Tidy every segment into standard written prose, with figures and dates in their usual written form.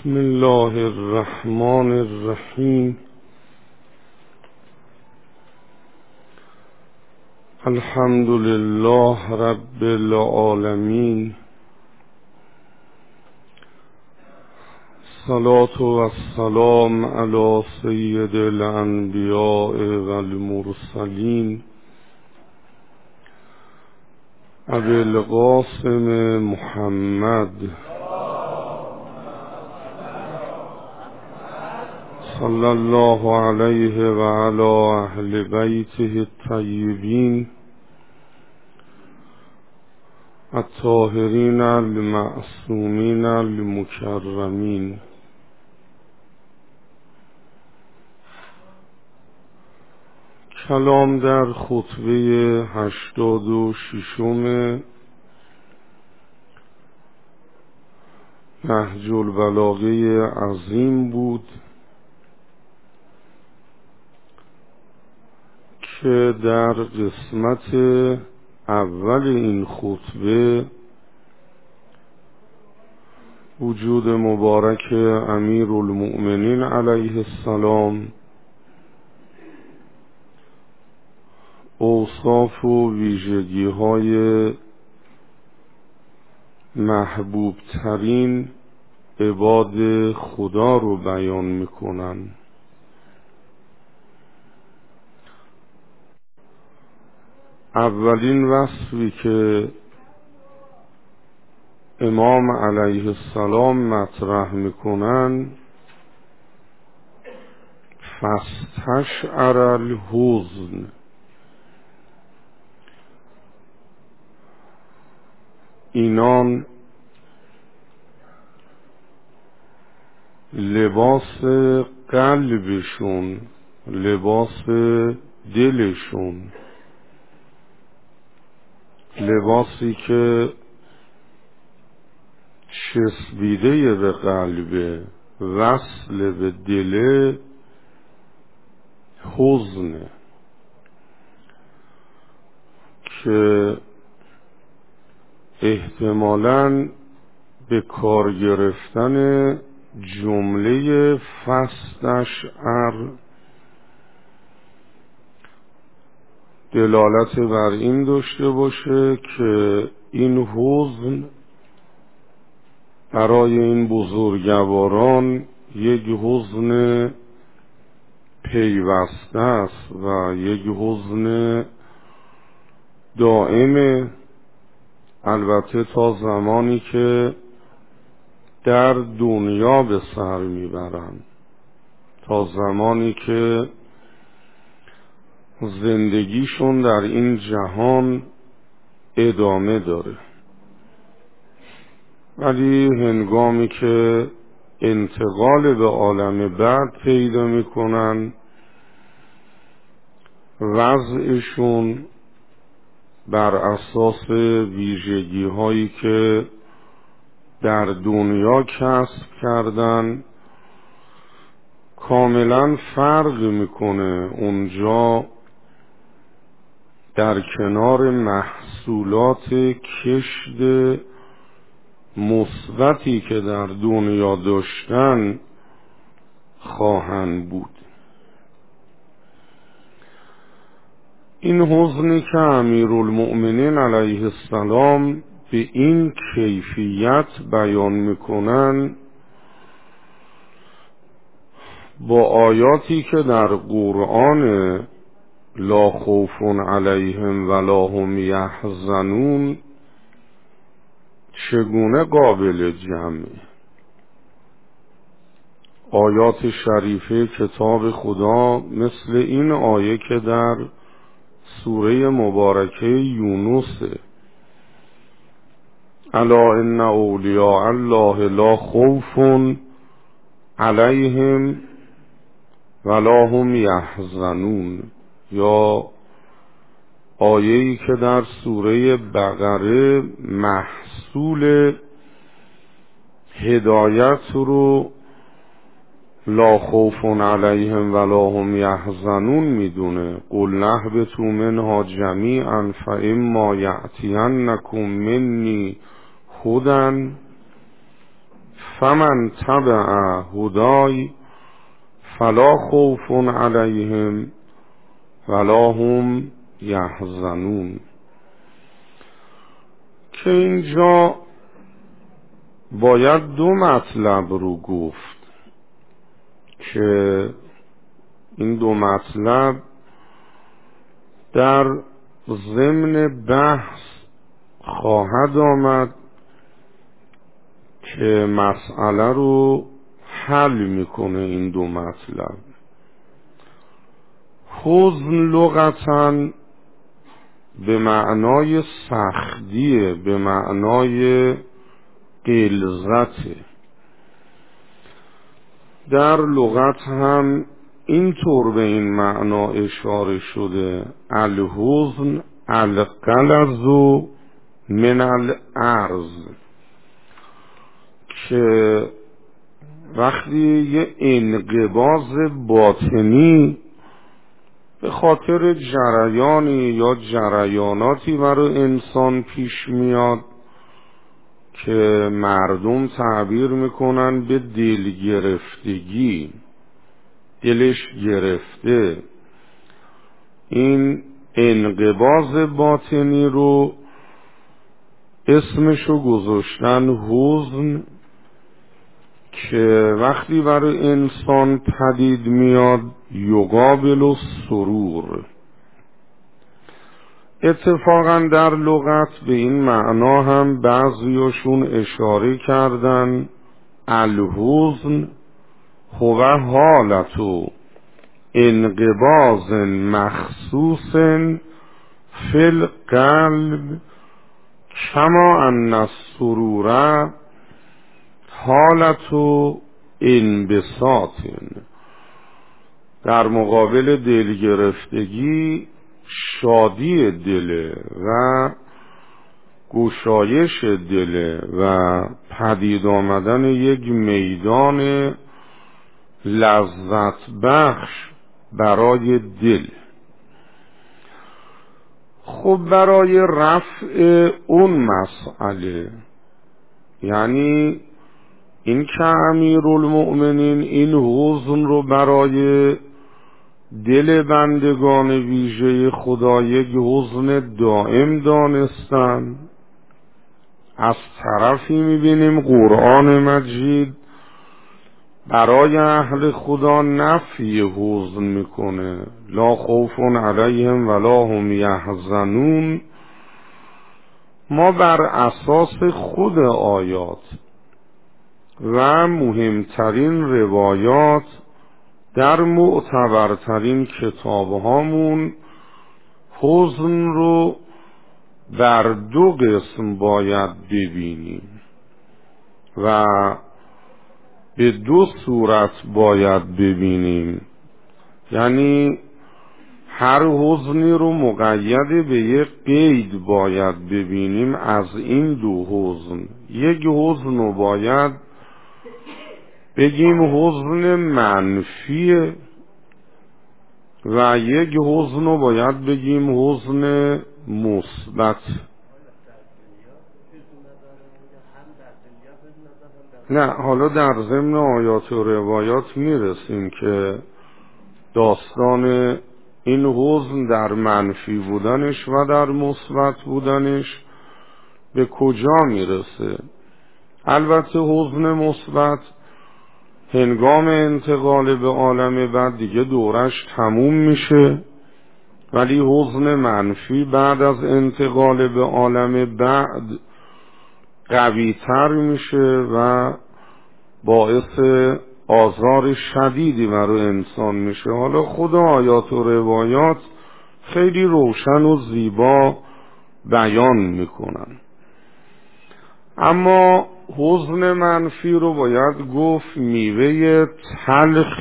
بسم الله الرحمن الرحیم. الحمد لله رب العالمین. صلاة و السلام علی سید الانبیاء و المرسلین ابی القاسم محمد صلی الله علیه و علی اهل بیته الطیبین الطاهرین المعصومین المکرمین. کلام در خطبه 86 نهج البلاغه عظیم بود که در قسمت اول این خطبه وجود مبارک امیر المؤمنین علیه السلام، اوصاف و ویژگی های محبوب ترین عباد خدا رو بیان میکنن. اولین وصفی که امام علیه السلام مطرح میکنن فاستشعر الحزن، اینان لباس قلبشون، لباس دلشون، لباسی که چسبیده به قلب، وصل به دل، حزن که احتمالاً به کار گرفتن جمله فاستشعر دلالت بر این داشته باشه که این حزن برای این بزرگواران یک حزن پیوسته است و یک حزن دائمه، البته تا زمانی که در دنیا به سر میبرند، تا زمانی که زندگیشون در این جهان ادامه داره. ولی هنگامی که انتقال به عالم بعد پیدا میکنن، وضعشون بر اساس ویژگی هایی که در دنیا کسب کردن کاملا فرق میکنه. اونجا در کنار محصولات کشت مثبتی که در دنیا داشتن خواهند بود. این حزنی که امیرالمؤمنین علیه السلام به این کیفیت بیان میکنن با آیاتی که در قرآن لا خوف علیهم ولا هم یحزنون چگونه قابل جمعه؟ آیات شریفه کتاب خدا مثل این آیه که در سوره مبارکه یونس الا ان اولیاء الله لا خوف علیهم ولا هم یحزنون، یا آیه‌ای که در سوره بقره محصول هدایت رو لا خوف علیهم ولا هم یحزنون میدونه. قل نهبطوا منها جمیعا فاما یأتینکم منی هدی فمن تبع هدای فلا خوف علیهم ولا هم یحزنون. که اینجا باید دو مطلب رو گفت که این دو مطلب در ضمن بحث خواهد آمد که مسئله رو حل میکنه. این دو مطلب حزن لغتاً به معنای سختیه، به معنای غلظته. در لغت هم اینطور به این معنا اشاره شده: الحزن الغلظ من الارض، که وقتی یه انقباض باطنی به خاطر جریانی یا جریاناتی برای انسان پیش میاد که مردم تعبیر میکنن به دل گرفتگی، دلش گرفته، این انقباض باطنی رو اسمشو گذاشتن حزن، که وقتی برای انسان پدید میاد یقابل السرور. اتفاقا در لغت به این معنا هم بعضیاشون اشاره کردن: الحزن هو حالت انقباض مخصوص فی القلب کما ان السرور حالت انبساط. در مقابل دلگرفتگی شادی دله و گشایش دله و پدید آمدن یک میدان لذت بخش برای دل. خب برای رفع اون مسئله، یعنی این که امیرالمؤمنین این حزن رو برای دل بندگان ویژه خدا یک حزن دائم دانستن، از طرفی میبینیم قرآن مجید برای اهل خدا نفی حزن میکنه: لا خوف علیهم ولا هم یحزنون. ما بر اساس خود آیات و مهمترین روایات در معتبرترین کتابهامون حزن رو بر دو قسم باید ببینیم و به دو صورت باید ببینیم. یعنی هر حزنی رو مقید به یک قید باید ببینیم. از این دو حزن یک حزن رو باید بگیم حزن منفیه و یک حزن رو باید بگیم حزن مثبت. نه، حالا در ضمن آیات و روایات میرسیم که داستان این حزن در منفی بودنش و در مثبت بودنش به کجا میرسه. البته حزن مثبت هنگام انتقال به عالم بعد دیگه دورش تموم میشه، ولی حزن منفی بعد از انتقال به عالم بعد قوی تر میشه و باعث آزار شدیدی برای انسان میشه. حالا خود آیات و روایات خیلی روشن و زیبا بیان میکنن. اما حزن منفی رو باید گفت میوه تلخ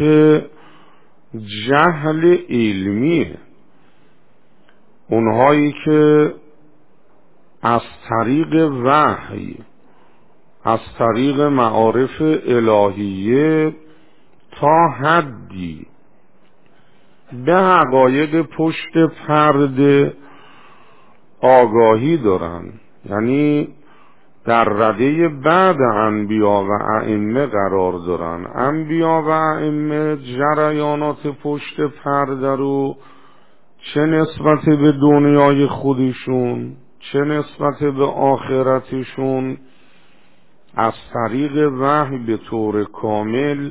جهل علمیه. اونهایی که از طریق وحی، از طریق معارف الهیه تا حدی به حقایق پشت پرده آگاهی دارن، یعنی در رده بعد انبیا و ائمه قرار دارن. انبیا و ائمه جریانات پشت پرده رو چه نسبت به دنیای خودشون چه نسبت به آخرتشون از طریق وحی به طور کامل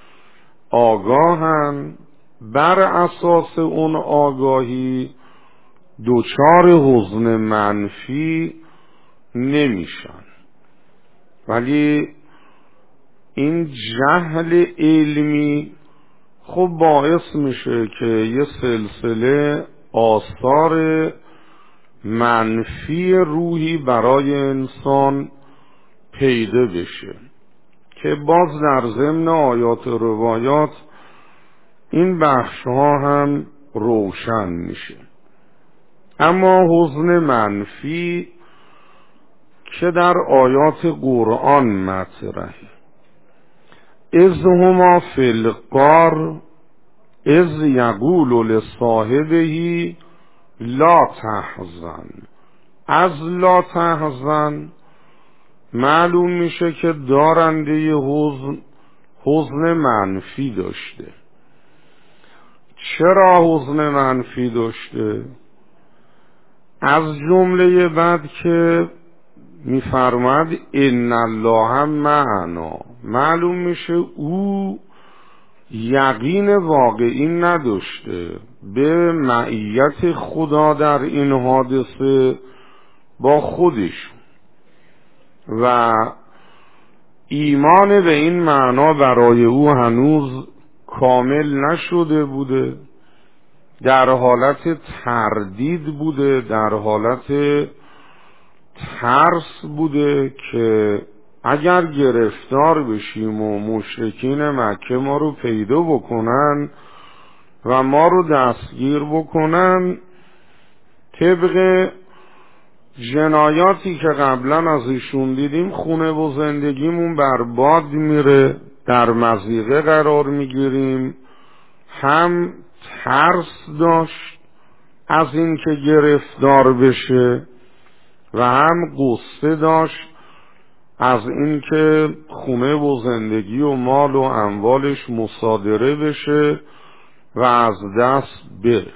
آگاهن. بر اساس اون آگاهی دچار حزن منفی نمیشن. ولی این جهل علمی خب باعث میشه که یه سلسله آثار منفی روحی برای انسان پیدا بشه که باز در ضمن آیات و روایات این بخش ها هم روشن میشه. اما حزن منفی که در آیات قرآن مطرحه، اذ هما فی الغار اذ یقول لصاحبه لا تحزن. از لا تحزن معلوم میشه که دارنده حزن منفی داشته. چرا حزن منفی داشته؟ از جمله بعد که میفرماد ان الله معنا، معلوم میشه او یقین واقعی نداشته به معیت خدا در این حادثه با خودش و ایمان به این معنا برای او هنوز کامل نشده بوده، در حالت تردید بوده، در حالت ترس بوده که اگر گرفتار بشیم و مشرکین مکه ما رو پیدا بکنن و ما رو دستگیر بکنن، طبق جنایاتی که قبلا از ایشون دیدیم خونه و زندگیمون برباد میره، در مضیقه قرار میگیریم. هم ترس داشت از این که گرفتار بشه و هم قصه داشت از این که خونه و زندگی و مال و اموالش مصادره بشه و از دست بره.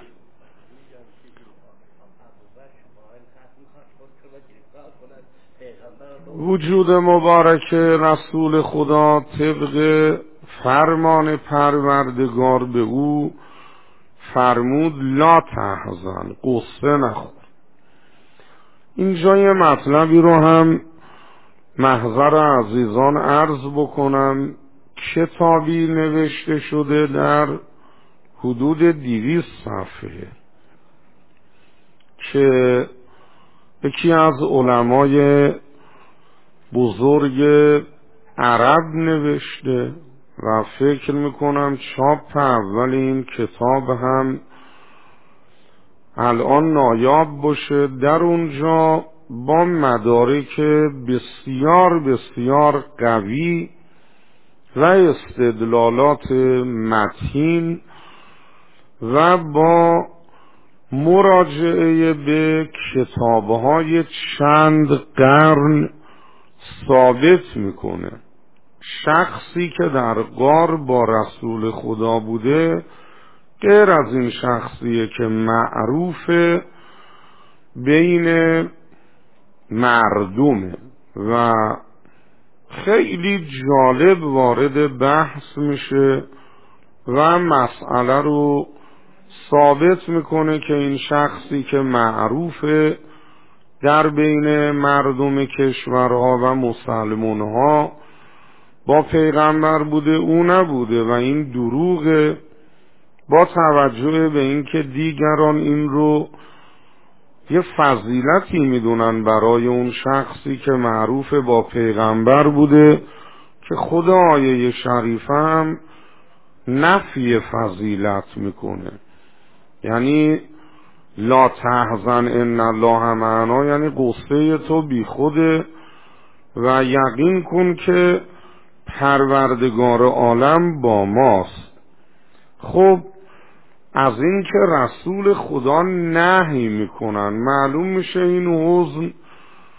وجود مبارک رسول خدا طبق فرمان پروردگار به او فرمود لا تحزن، قصه نخور. اینجا یه مطلبی رو هم محضر عزیزان عرض بکنم. کتابی نوشته شده در حدود 200 صفحه که یکی از علمای بزرگ عرب نوشته و فکر میکنم چاپ اول این کتاب هم الان نایاب باشه. در اونجا با مدارک بسیار بسیار قوی و استدلالات متین و با مراجعه به کتابهای چند قرن ثابت میکنه شخصی که در غار با رسول خدا بوده غیر از این شخصیه که معروف بین مردمه و خیلی جالب وارد بحث میشه و مسئله رو ثابت میکنه که این شخصی که معروفه در بین مردم کشورها و مسلمانها با پیغمبر بوده، او نبوده و این دروغه، با توجه به اینکه دیگران این رو یه فضیلتی میدونن برای اون شخصی که معروف با پیغمبر بوده که خود آیه شریفه هم نفی فضیلت میکنه. یعنی لا تحزن ان الله معنا یعنی قصه تو بی خوده و یقین کن که پروردگار عالم با ماست. خب از این که رسول خدا نهی میکنن معلوم میشه این حزن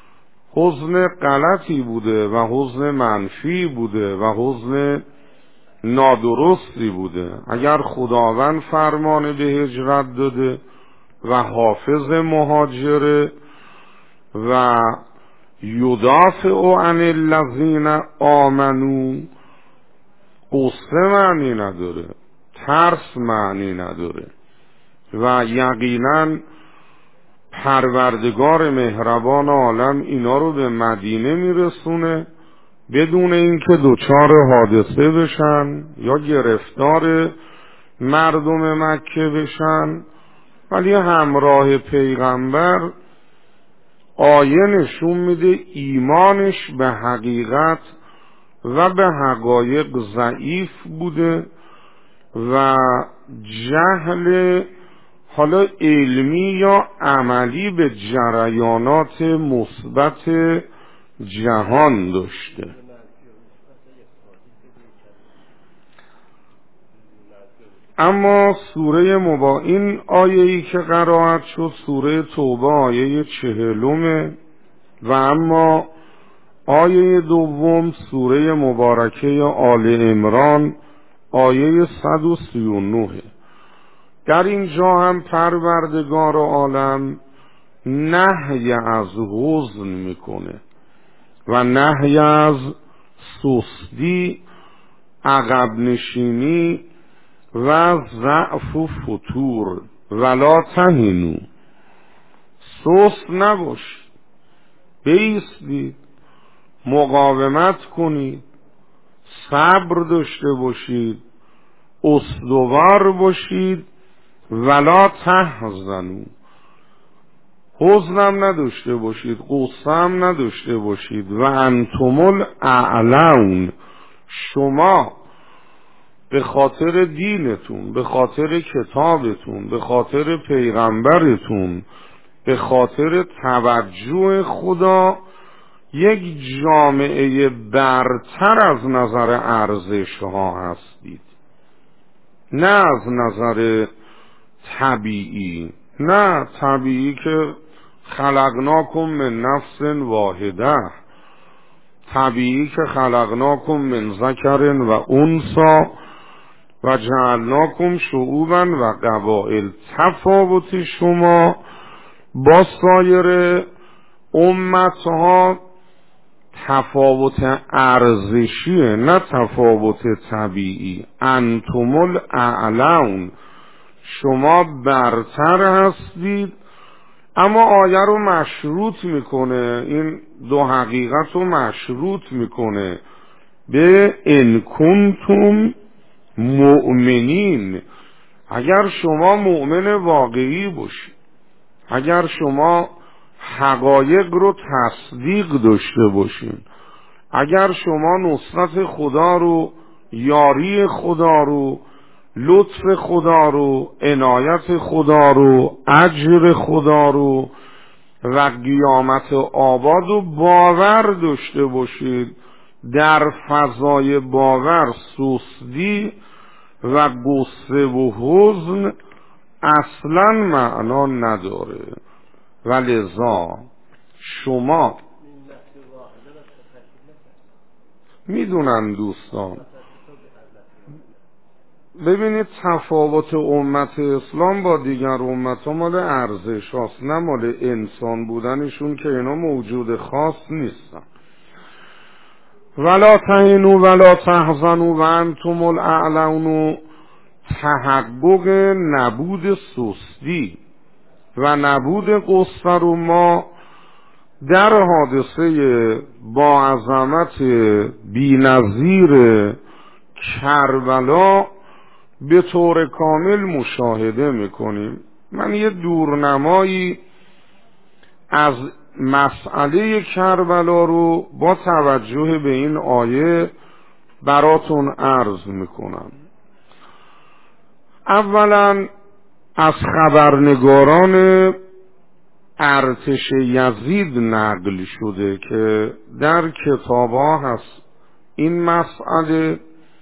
حزن غلطی بوده و حزن منفی بوده و حزن نادرستی بوده. اگر خداوند فرمان به هجرت داده و حافظ مهاجره و یدافع عن الذین آمنو، قصه معنی نداره، ترس معنی نداره و یقینا پروردگار مهربان عالم اینا رو به مدینه میرسونه بدون اینکه دچار حادثه بشن یا گرفتار مردم مکه بشن، ولی همراه پیغمبر آیه نشون میده ایمانش به حقیقت و به حقایق ضعیف بوده و جهل حالا علمی یا عملی به جریانات مثبت جهان داشته. اما سوره این آیه‌ای که قرائت شد سوره توبه آیه 40 و اما آیه دوم سوره مبارکه آل عمران آیه 139. در اینجا هم پروردگار عالم نهی از حزن میکنه و نهی از سستی، عقب نشینی و ضعف و فتور. ولا تهنوا، سست نباش، بایستید، مقاومت کنید، صبر داشته باشید، استوار باشید. ولا تحزنوا، حزنم نداشته باشید، غصه هم نداشته باشید. و انتم الاعلون، شما به خاطر دینتون، به خاطر کتابتون، به خاطر پیغمبرتون، به خاطر توجه خدا یک جامعه برتر از نظر ارزش ها هستید، نه از نظر طبیعی. نه طبیعی که خلقناکم من نفس واحده، طبیعی که خلقناکم من ذکر و انثی و جعلناکم شعوبا و قبائل. تفاوت شما با سایر امتها تفاوت ارزشیه، نه تفاوت طبیعی. انتم الاعلون، شما برتر هستید. اما آیه رو مشروط میکنه، این دو حقیقت رو مشروط میکنه به ان کنتم مؤمنین. اگر شما مؤمن واقعی باشید، اگر شما حقایق رو تصدیق داشته باشین، اگر شما نصرت خدا رو، یاری خدا رو، لطف خدا رو، عنایت خدا رو، اجر خدا رو و قیامت آباد رو باور داشته باشید، در فضای باور سستی و غصه و حزن اصلا معنا نداره. ولذا شما میدونن دوستان، ببینید تفاوت امت اسلام با دیگر امت ها مال ارزش هاست، نه مال انسان بودنشون که اینا موجود خاص نیستن. ولا تهنوا ولا تحزنوا و انتم الاعلون، تحقق نبود سستی و نبود قصه رو ما در حادثه با عظمت بی‌نظیر کربلا به طور کامل مشاهده میکنیم. من یه دورنمایی از مسئله کربلا رو با توجه به این آیه براتون عرض میکنم. اولا از خبرنگاران ارتش یزید نقل شده که در کتاب‌ها هست این مسئله.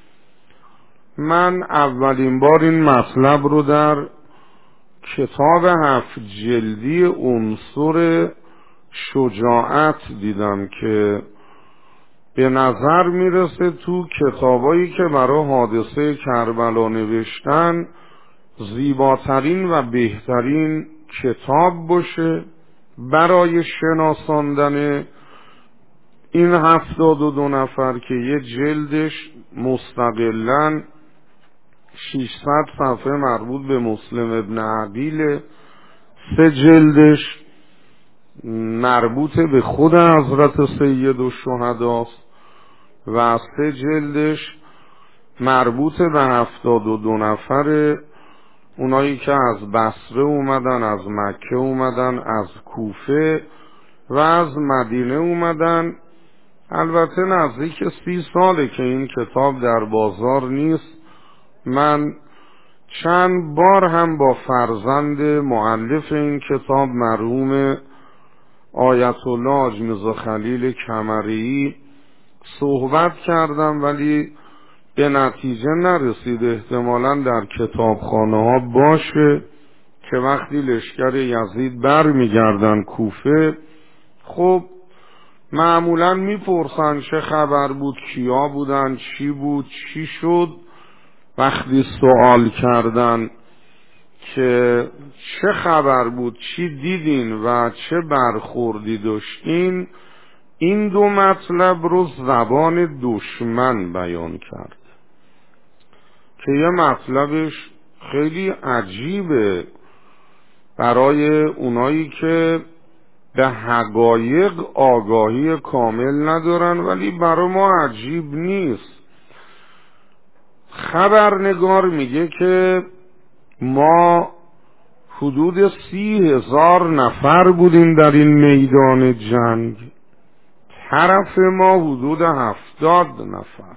من اولین بار این مطلب رو در کتاب 7 جلدی عنصر شجاعت دیدم که به نظر میرسه تو کتابایی که برای حادثه کربلا نوشتن زیباترین و بهترین کتاب باشه برای شناساندن این 72 نفر که یه جلدش مستقلاً 600 صفحه مربوط به مسلم ابن عقیل، 3 جلدش مربوط به خود حضرت سید الشهداست و 3 جلدش مربوط به 72 نفر اونایی که از بصره اومدن، از مکه اومدن، از کوفه و از مدینه اومدن. البته نزدیک 30 ساله که این کتاب در بازار نیست. من چند بار هم با فرزند مؤلف این کتاب مرحوم آیت الله حاج میرزا خلیل کمری صحبت کردم ولی به نتیجه نرسید. احتمالاً در کتابخانه ها باشه که وقتی لشکر یزید بر میگردن کوفه، خب معمولاً میپرسن چه خبر بود، کیا بودن، چی بود، چی شد. وقتی سوال کردن که چه خبر بود، چی دیدین و چه برخوردی داشتین، این 2 مطلب رو زبان دشمن بیان کرد که یه مطلبش خیلی عجیبه برای اونایی که به حقایق آگاهی کامل ندارن، ولی برای ما عجیب نیست. خبرنگار میگه که ما حدود 30,000 نفر بودیم در این میدان جنگ، طرف ما حدود 70 نفر.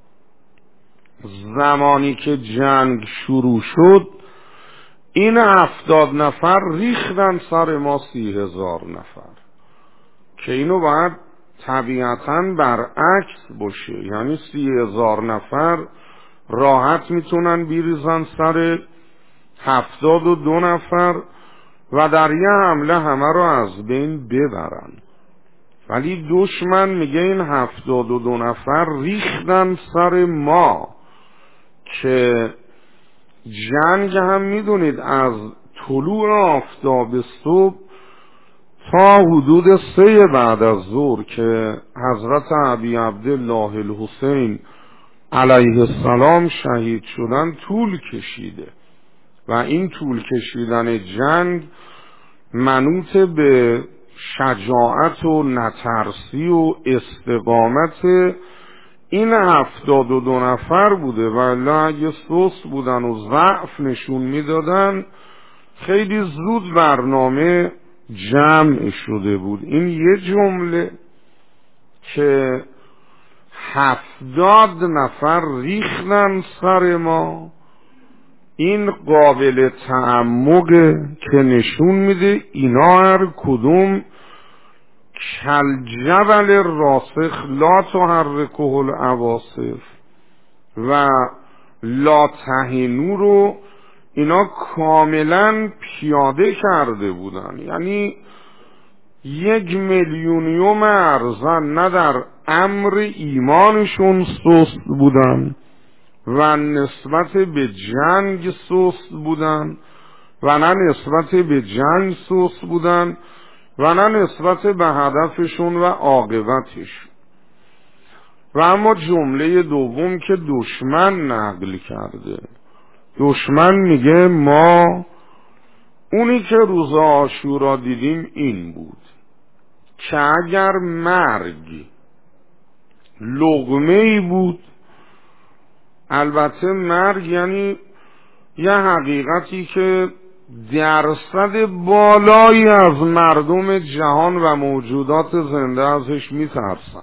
زمانی که جنگ شروع شد این 70 نفر ریختن سر ما 30,000 نفر که اینو باید طبیعتاً برعکس باشه، یعنی 30,000 نفر راحت میتونن بیریزن سر 72 نفر و در یه حمله همه رو از بین ببرن. ولی دشمن میگه این 72 نفر ریختن سر ما که جنگ هم میدونید از طلوع آفتاب صبح تا حدود 3 بعد از ظهر که حضرت ابی عبدالله الحسین علیه السلام شهید شدن طول کشیده و این طول کشیدن جنگ منوط به شجاعت و نترسی و استقامت این 72 نفر بوده و اگه سست بودن و ضعف نشون میدادن خیلی زود برنامه جمع شده بود. این یه جمله که 70 نفر ریختن سر ما، این قابل تعمقه که نشون میده اینا هر کدوم کالجبل راسخ لا تحرکه العواصف و لا تهنوا رو اینا کاملا پیاده کرده بودن. یعنی 1,000,000 ارزن نه در امر ایمانشون سست بودن و نسبت به جنگ سست بودن و نه نسبت به جنگ سست بودن و نه نسبت به هدفشون و عاقبتش. و اما جمله دوم که دشمن نقل کرده، دشمن میگه ما اونی که روز عاشورا دیدیم این بود که اگر مرگ لقمه ای بود، البته مرگ یعنی یه حقیقتی که درصد بالایی از مردم جهان و موجودات زنده ازش میترسن،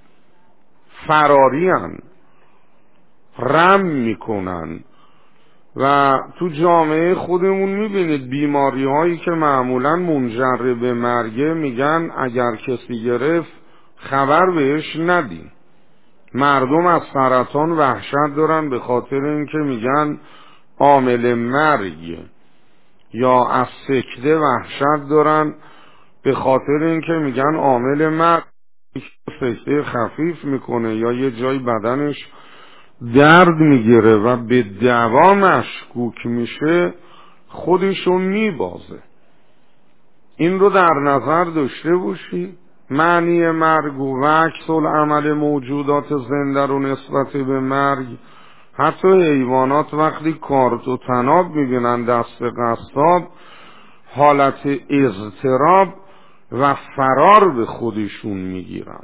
فرارین، رم میکنن و تو جامعه خودمون میبینید بیماری هایی که معمولا منجر به مرگه میگن اگر کسی گرفت خبر بهش ندین. مردم از سرطان وحشت دارن به خاطر اینکه میگن عامل مرگ، یا از سکته وحشت دارن به خاطر اینکه میگن عامل مرگ سکته خفیف میکنه یا یه جای بدنش درد میگیره و به دوا مشکوک میشه خودشو میبازه. این رو در نظر داشته باشی. معنی مرگ و عکس العمل موجودات زنده رو نسبت به مرگ، حتی حیوانات وقتی کارت و تناب میبینن دست قصاب حالت اضطراب و فرار به خودشون میگیرن.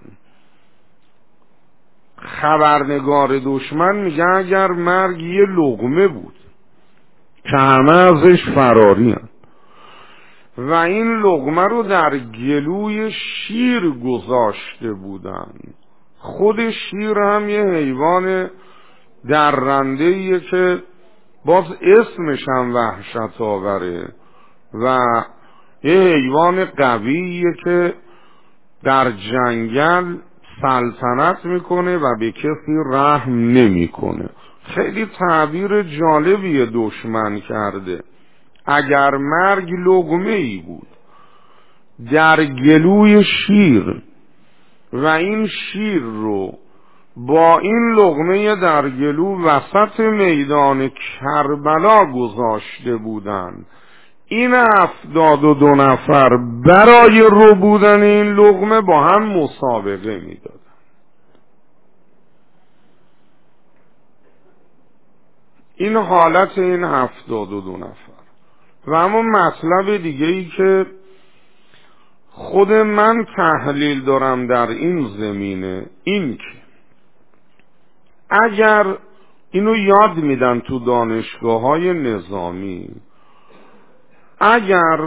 خبرنگار دشمن میگه اگر مرگ یه لقمه بود که همه ازش فراری هن و این لقمه رو در گلوی شیر گذاشته بودن. خود شیر هم یه حیوان درنده‌ایه که باز اسمش هم وحشت آوره و یه حیوان قویه که در جنگل سلطنت میکنه و به کسی رحم نمیکنه. خیلی تعبیر جالبیه دشمن کرده. اگر مرگ لقمه ای بود در گلوی شیر و این شیر رو با این لقمه در گلو وسط میدان کربلا گذاشته بودن، این 72 نفر برای رو بودن این لقمه با هم مسابقه میدادن. این حالت این 72 نفر. و اما مطلب دیگه ای که خود من تحلیل دارم در این زمینه این که اگر اینو یاد میدن تو دانشگاه‌های نظامی، اگر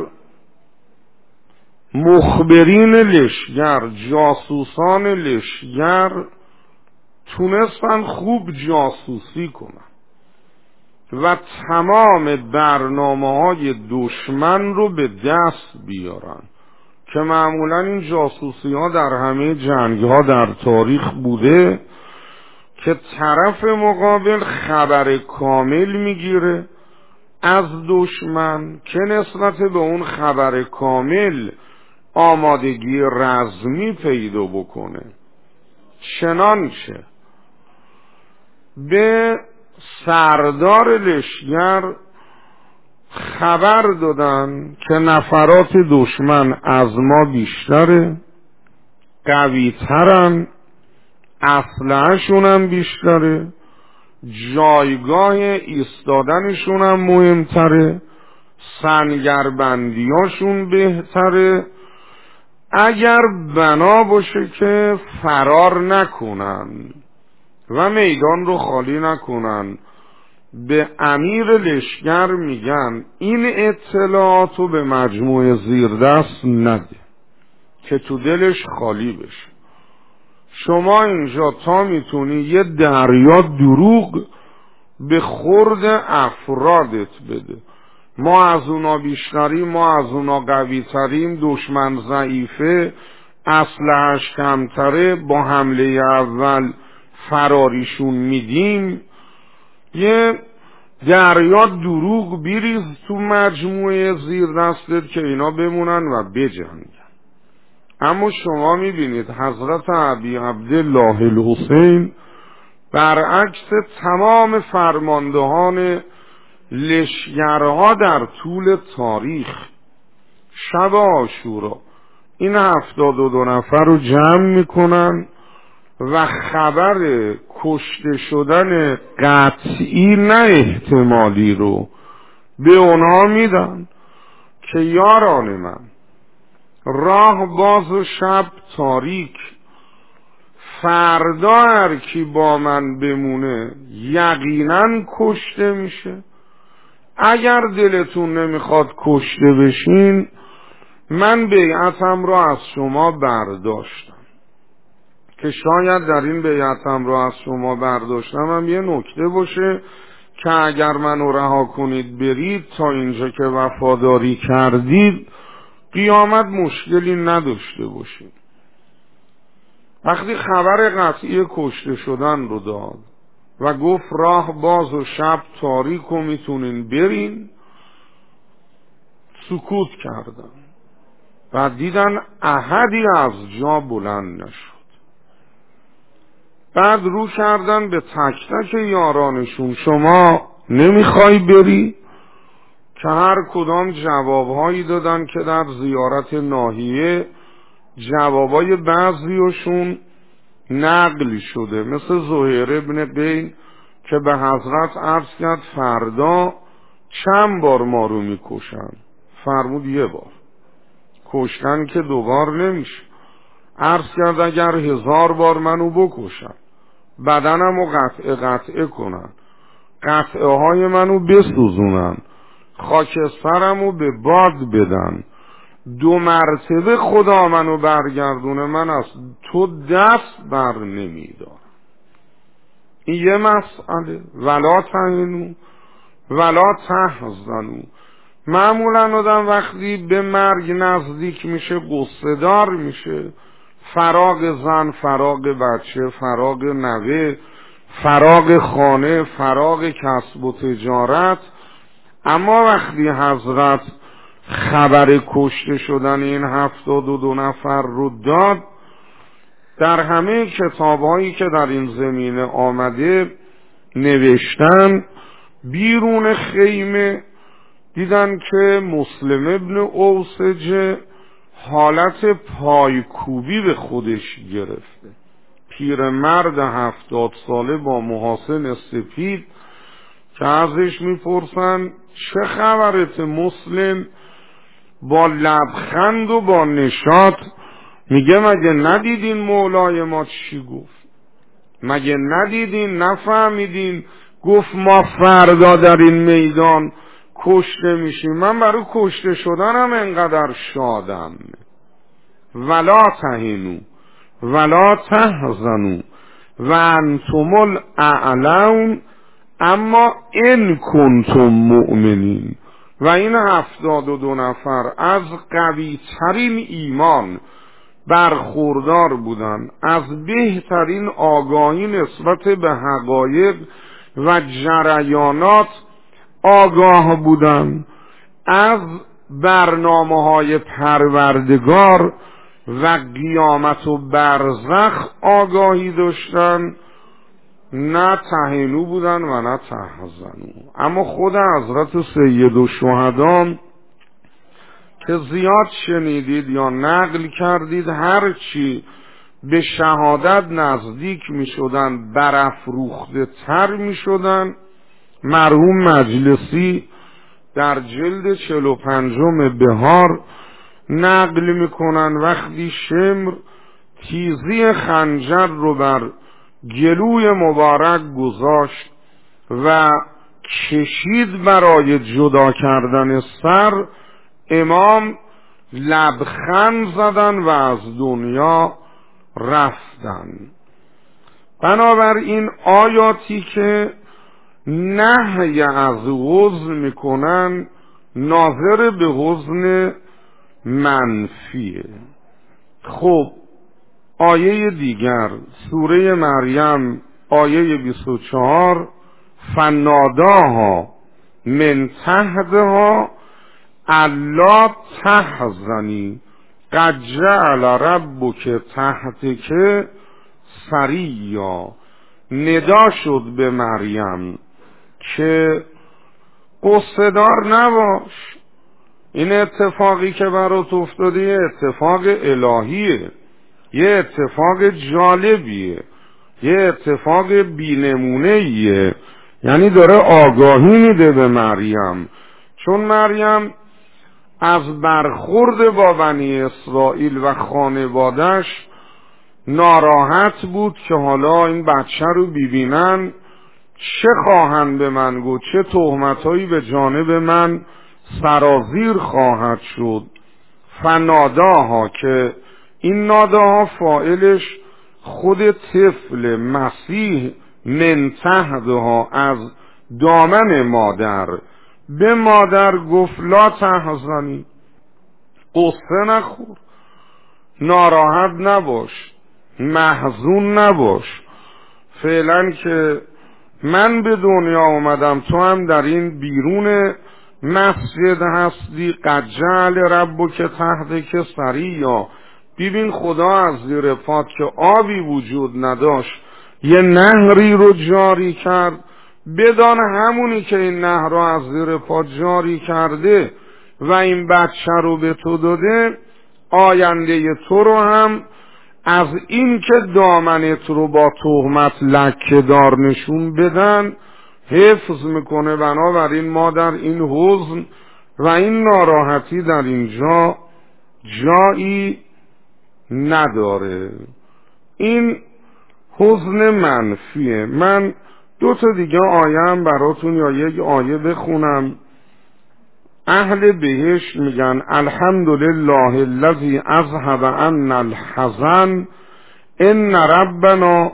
مخبرین لشگر، جاسوسان لشگر تونستن خوب جاسوسی کنن و تمام برنامه‌های دشمن رو به دست بیارن که معمولا این جاسوسی ها در همه جنگ ها در تاریخ بوده که طرف مقابل خبر کامل میگیره از دشمن که نسبت به اون خبر کامل آمادگی رزمی پیدا بکنه. چنانچه به سردار لشگر خبر دادن که نفرات دشمن از ما بیشتره، قوی‌ترن، اسلحه‌شون هم بیشتره، جایگاه ایستادنشون هم مهمتره، سنگربندیاشون بهتره. اگر بنا باشه که فرار نکنن و میدان رو خالی نکنن، به امیر لشگر میگن این اطلاعات رو به مجموعه زیردست نده که تو دلش خالی بشه. شما اینجا تا میتونی یه دریا دروغ به خورد افرادت بده. ما از اونا بیشتریم، ما از اونا قوی تریم، دشمن ضعیفه، اسلحه‌اش کمتره، با حمله اول فراریشون میدیم. یه دریا دروغ بریز تو مجموعه زیر دستت که اینا بمونن و بجنگن. اما شما میبینید حضرت ابی عبدالله الحسین برعکس تمام فرماندهان لشگرها در طول تاریخ شب عاشورا این 72 نفر رو جمع میکنن و خبر کشته شدن قطعی نه احتمالی رو به اونها میدن که یاران من، راه باز و شب تاریک، فردا هر کی با من بمونه یقینا کشته میشه. اگر دلتون نمیخواد کشته بشین من بیعتم را از شما برداشتم، که شاید در این بیعتم را از شما برداشتم هم یه نکته باشه که اگر منو رها کنید برید تا اینجا که وفاداری کردید قیامت مشکلی نداشته باشید. وقتی خبر قطعی کشته شدن رو داد و گفت راه باز و شب تاریک و میتونین برین، سکوت کردن و دیدن احدی از جا بلند نشد. بعد رو کردن به تک تک یارانشون، شما نمیخوای بری؟ که هر کدام جوابهایی دادن که در زیارت ناحیه جوابای بعضیشون نقل شده، مثل زهیر ابن قین که به حضرت عرض کرد فردا چند بار ما رو میکشن؟ فرمود یه بار. کشتن که دوبار نمیشه. عرض کرد اگر 1000 بار منو بکشن، بدنمو قطعه کنن، قطعه های منو بسوزونن، خاکسترمو به باد بدن، 2 مرتبه خدا منو برگردونه، من از تو دست بر نمیدارم. این یه مسئله. ولا تهنوا ولا تحزنوا. معمولا آدم وقتی به مرگ نزدیک میشه غصه دار میشه، فراق زن، فراق بچه، فراق نوه، فراق خانه، فراق کسب و تجارت. اما وقتی حضرت خبر کشته شدن این 72 نفر رو داد، در همه کتابهایی که در این زمینه آمده نوشتن، بیرون خیمه دیدن که مسلم ابن اوسجه حالت پایکوبی به خودش گرفته. پیرمرد 70 ساله با محاسن سپید که ازش میپرسن چه خبرت مسلم؟ با لبخند و با نشاط میگه مگه ندیدین مولای ما چی گفت؟ مگه ندیدین؟ نفهمیدین؟ گفت ما فردا در این میدان کشته میشیم. من برای کشته شدنم انقدر شادم. ولا تهنوا ولا تحزنوا و انتم الاعلون اما ان کنتم مؤمنین. و این 72 نفر از قوی ترین ایمان برخوردار بودن، از بهترین آگاهی نسبت به حقایق و جریانات آگاه بودن، از برنامه‌های پروردگار و قیامت و برزخ آگاهی داشتن. نه تهنو بودن و نه تحزنو. اما خود حضرت سید الشهدا که زیاد شنیدید یا نقل کردید، هرچی به شهادت نزدیک می شدن برافروخته تر می شدن. مرحوم مجلسی در جلد 45 بهار نقل می کنن وقتی شمر تیزی خنجر رو بر گلوی مبارک گذاشت و کشید برای جدا کردن سر، امام لبخند زدن و از دنیا رفتن. بنابراین آیاتی که نهی از حزن میکنن ناظر به حزن منفیه. خب آیه دیگر سوره مریم آیه 24 فناداها من تحتها الا تحزنی قد جعل ربک تحتک سریا. ندا شد به مریم که قصه دار نباش، این اتفاقی که برات افتاده یه اتفاق الهیه، یه اتفاق جالبیه، یه اتفاق بی‌نمونه‌ایه. یعنی داره آگاهی میده به مریم، چون مریم از برخورد با بنی اسرائیل و خانوادش ناراحت بود که حالا این بچه رو ببینن چه خواهند به من گفت، چه تهمتایی به جانب من سرازیر خواهد شد. فناداها که این ناداها فاعلش خود طفل مسیح من تحتها از دامن مادر به مادر گفت لا تحزنی، قصه نخور، ناراحت نباش، محزون نباش. فعلا که من به دنیا اومدم تو هم در این بیرون مسجد هستی قد جعل ربک تحتک سریا. ببین خدا از زیر پات که آبی وجود نداشت یه نهری رو جاری کرد، بدان همونی که این نهر رو از زیر پات جاری کرده و این بچه رو به تو داده، آینده تو رو هم از این که دامنت رو با تهمت لکه دار نشون بدن حفظ میکنه. بنابراین ما در این حزن و این ناراحتی در اینجا جایی نداره. این حزن منفیه. من 2 تا دیگه آیه هم براتون یا یک آیه بخونم. اهل بهشت میگن الحمدلله الذی اذهب عنا الحزن ان ربنا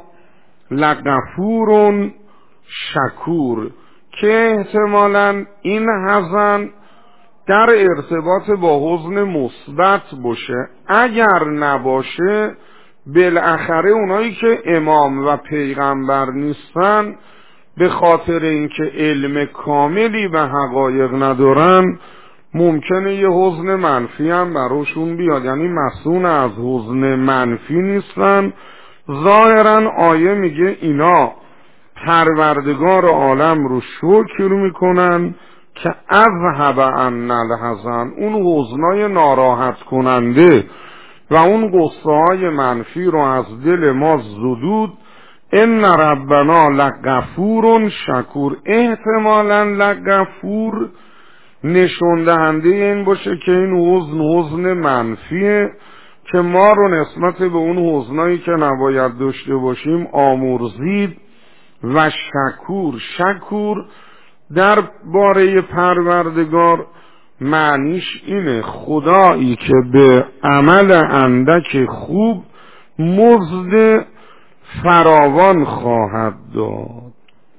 لغفور شکور، که احتمالاً این حزن در ارتباط با حزن مثبت باشه. اگر نباشه بالاخره اونایی که امام و پیغمبر نیستن به خاطر اینکه علم کاملی به حقایق ندارن ممکنه یه حزن منفی هم براشون بیاد، یعنی مسئول از حزن منفی نیستن. ظاهرا آیه میگه اینا پروردگار عالم رو شکر میکنن که اذهب عنا الحزن، اون حزنای ناراحت کننده و اون قصه های منفی رو از دل ما زدود. ان ربنا لغفور شکور، احتمالا لغفور نشون دهنده این باشه که این حزن منفیه که ما رو نسبت به اون حزنایی که نباید داشته باشیم آمرزید. و شکور در باره پروردگار معنیش اینه خدایی که به عمل اندک خوب مزد فراوان خواهد داد.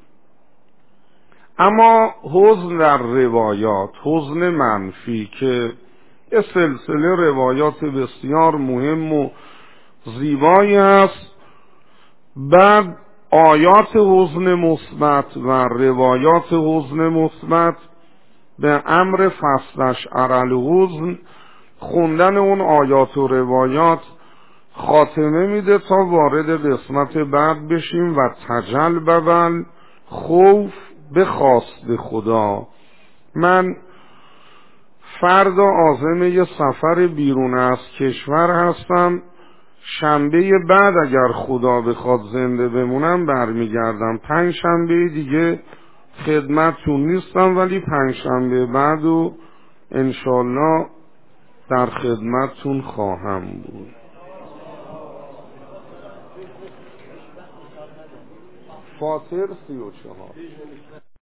اما حزن در روایات، حزن منفی که یه سلسله روایات بسیار مهم و زیبایی است، بعد آیات حزن مثبت و روایات حزن مثبت به امر فصلش الحزن، خوندن اون آیات و روایات خاتمه میده تا وارد قسمت بعد بشیم و تجل خوف به خواست خدا. من فردا عازم یه سفر بیرون از کشور هستم. شنبه بعد اگر خدا بخواد زنده بمونم برمیگردم. 5 شنبه دیگه خدمتتون نیستم، ولی 5 شنبه بعد و انشالله در خدمتتون خواهم بود. فاطر 34